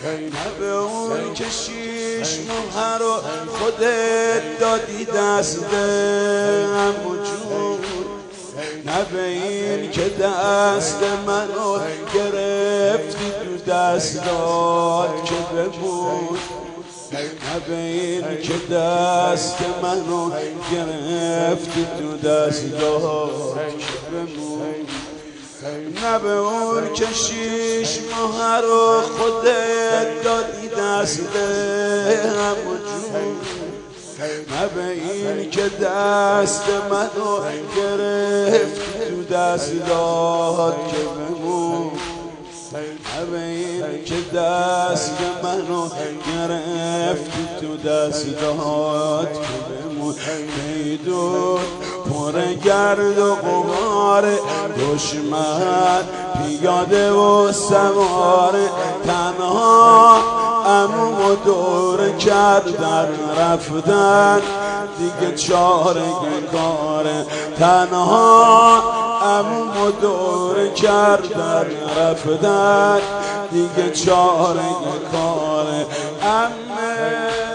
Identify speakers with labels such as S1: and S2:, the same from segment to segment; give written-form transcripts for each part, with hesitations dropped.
S1: نه به اون که 6 ماه رو خودت دادی دست عمو جون، نه به این که دست منو گرفتی تو دستات که بمون، نه به این که دست منو گرفتی تو دستات که بمون، نه به اون که 6 ماه رو خودت دادی دست عمو جون، نه به این که دست منو گرفتی تو دستات که بمون، نه به این که دست منو گرفتی تو دستات که بمون. میدون پر گرد و غبار دشمن، پیاده و سوار تنها عمومو دور کردن رفتن، دیگه چاره کاره تنها عمومو دور کردن رفتن، دیگه چاره کاره. عمه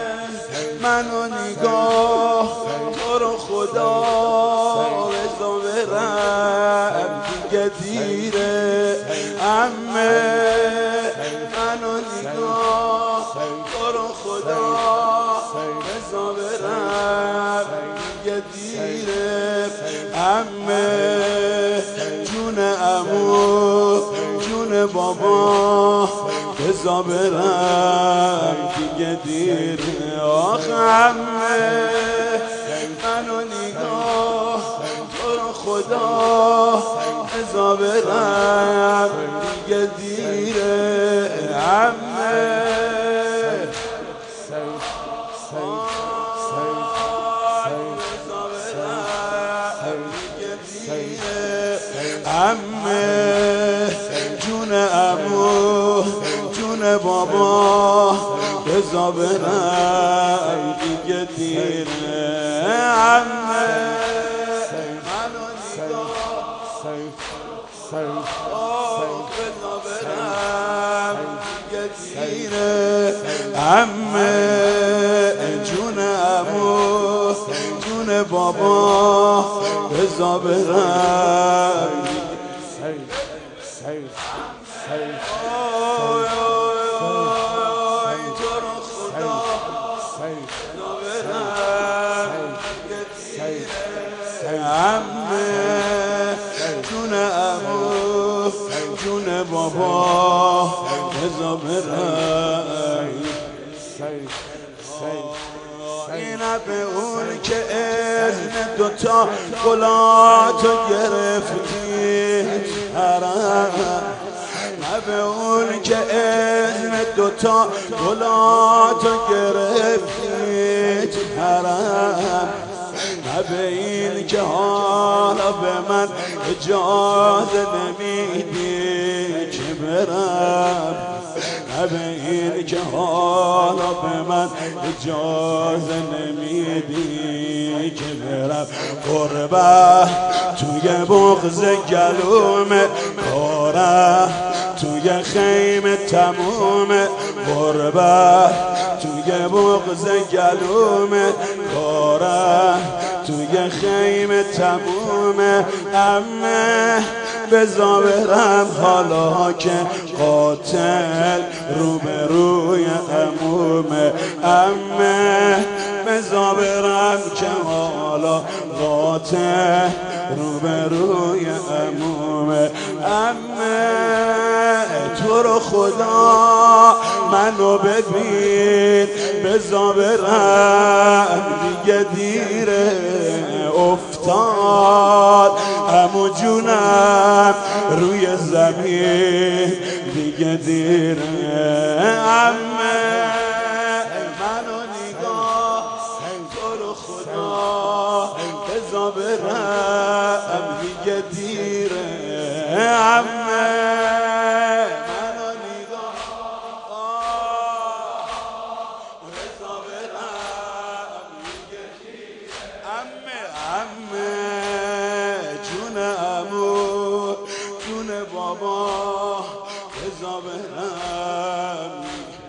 S1: منو نگاه تو رو خدا بزا برم دیگه دیره، عمه منو نگاه تو رو خدا بزا برم دیگه دیره، عمه جون عمو جون بابا بزا برم دیگه دیره. آخ عمه منو نگاه تو رو خدا بزا برم دیگه دیره، عمه عمه جون عمو جون بابا بزا برم دیگه دیره، عمه منو نگاه بزا برم دیگه دیره، عمه جون عمو جون بابا بزا برم عمه جون عمو جون بابا بزا برم. اینه به اون که اذن دوتا گلاتو گرفتی حرم، نه به اون که اذن دوتا گلاتو گرفتی حرم، نه به این که حالا به من اجازه نمیدی که برم، نه به این که حالا به من اجازه نمیدی که برم. غربت توی بغض گلوم کارم، توی خیمه تموم غربت توی بغض گلوم کارم، توی خیمه تموم. عمه بزا برم حالا که قاتل روبروی عمومه، عمه بزا برم که حالا قاتل روبروی عمومه، عمه تو رو خدا منو ببین بزا برم دیگه دیره افتاد عمو جونم روی زمین دیگه دیره، عمه منو نگاه تو رو خدا بزا برم دیگه دیره، عمه جون عمو جون بابا بزا برم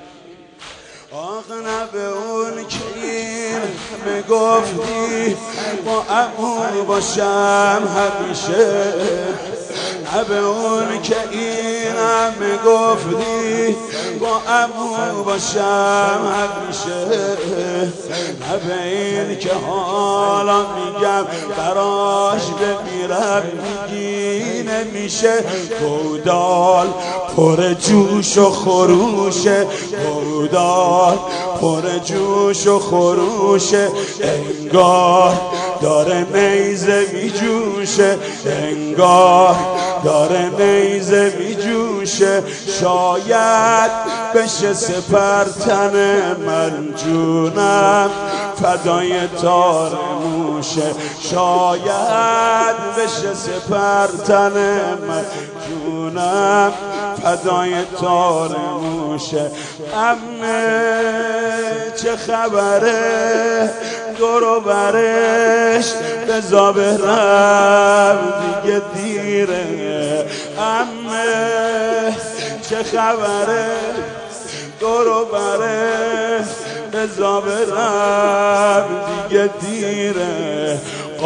S1: گفتی با عمو باشم همیشه، به اون که اینم گفتی با عمو باشم همیشه، به این که حالا میگم براش بمیرم میگی نمیشه. گودال پر جوش و خروشه، گودال پر جوش و خروشه، انگار داره نیزه میجوشه، انگار داره نیزه میجوشه. شاید بشه سپر تن من جونم فدای تار موشه، شاید بشه سپر تن من جونم فدای تار موشه. عمه چه خبره دور و برش بزا برم دیگه دیره. عمه چه خبره دور و برش بزا برم دیگه دیره.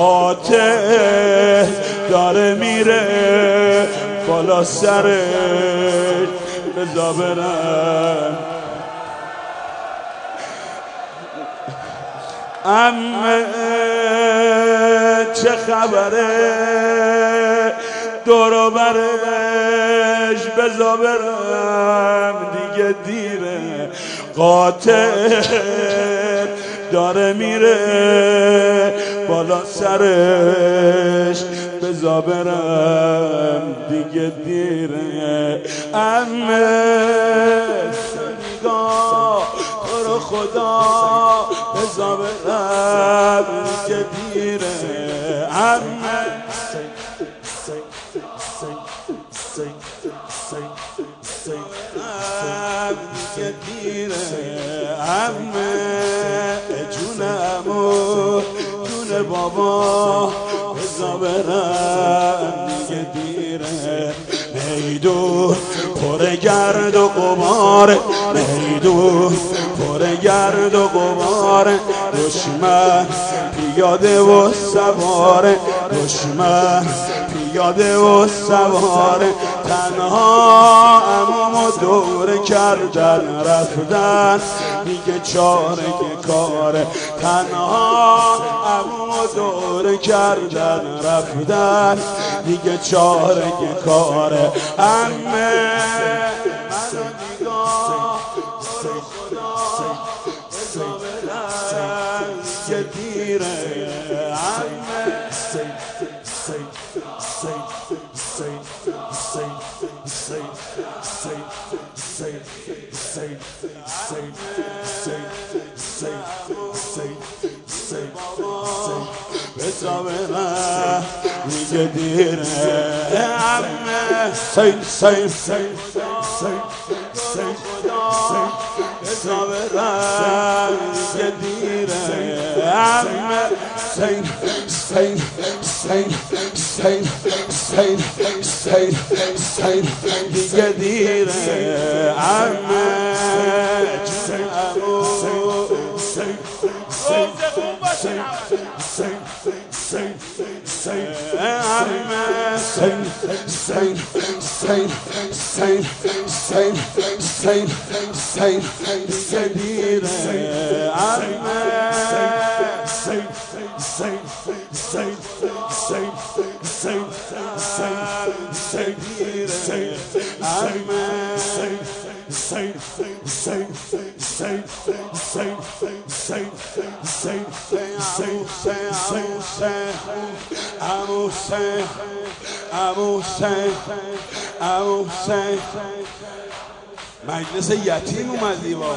S1: قاطع داره میره بالا سرش بزا برم. عمه چه خبره دور و برش بزا برم دیگه دیره. قاطع داره میره بالا سرش بزا برم دیگه دیره. عمه نگاه تو رو خدا بزا برم دیگه دیره. عمه دیگه دیره. عمه جونمو جون بابا بزا برم دیگه دیره. میدون پر گرد و غبار، میدون پر گرد و غبار، دشمن پیاده و سواره، دشمن پیاده و سواره. تنها عمومو دور کردن رفتن دیگه چاره که کاره، تنها عمومو دور کردن رفتن دیگه چاره که کاره. عمه منو نگاه تو رو خدا بزا برم که دیره. عمه بزا برم دیگه دیره. عمه بزا برم دیگه دیره. عمه دیگه دیره. عمه مجلس یتیم اومدی با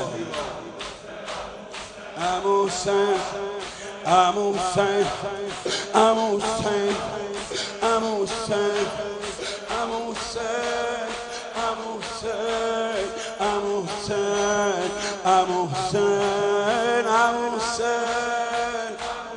S1: عمو حسین، عمو حسین، عمو حسین، عمو حسین، عمو حسین، عمو حسین، عمو حسین، عمو حسین، عمو حسین،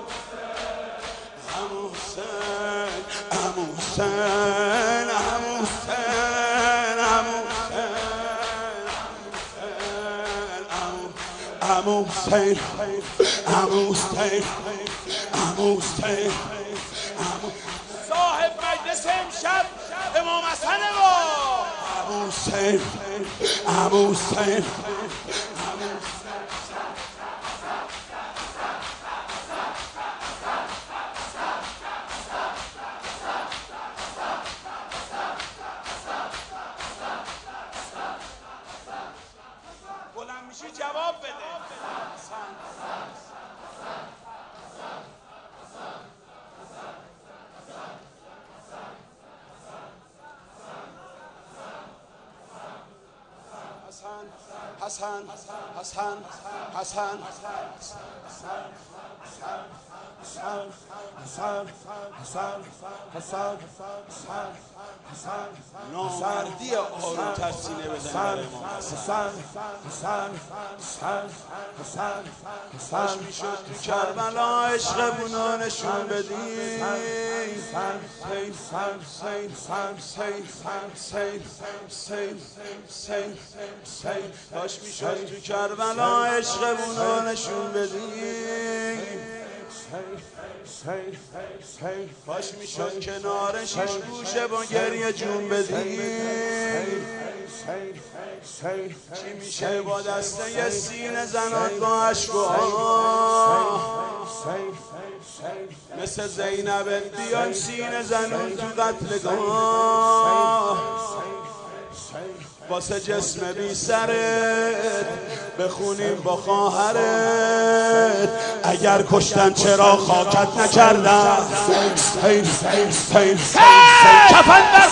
S1: عمو حسین، عمو حسین، عمو حسین، عمو عمو حسین عمو حسین عمو حسین
S2: صاحب مجلس امشب امام حسن با
S1: عمو حسین عمو حسین
S2: بلند میشی جواب بده.
S1: حسن حسن حسن نامردی آروم‌تر سینه بزنی برای امام حسن. کاش میشد تو کربلا عشقمونو نشون بدی. کاش میشد تو کربلا عشقمونو نشون بدی. کاش میشد کنار شیش گوشه با گریه جون بدی. چی میشه با دسته یه سینه زنات با عشق و مثل زینب بیان سینه زنون تو قتلگاه. واسه جسم بی سرت بخونیم با خواهرت. اگر کشتن چرا خاکت نکردن.
S2: کفن در